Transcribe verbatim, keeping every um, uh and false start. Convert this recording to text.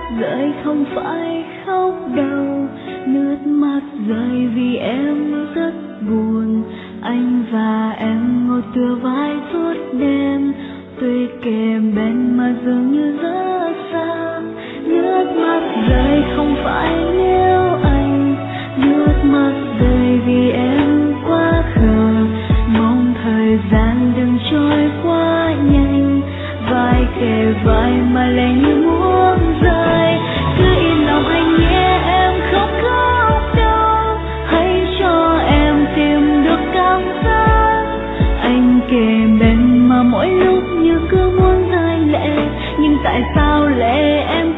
rơi không phải khóc đâu, nước mắt rơi vì em rất buồn. Anh và em ngồi tựa vai suốt đêm, tuy kề bên mà dường như rất xa. Nước mắt rơi không phải nếu anh, nước mắt rơi vì em quá khờ. Mong thời gian đừng trôi quá nhanh, vai kề vai mà lệ như muốn rơi. Cứ yên lòng anh nhé, em không khóc đâu, hãy cho em tìm được cảm giác. Anh kề bên mà mỗi lúc như cứ muốn rơi lệ, nhưng tại sao lệ em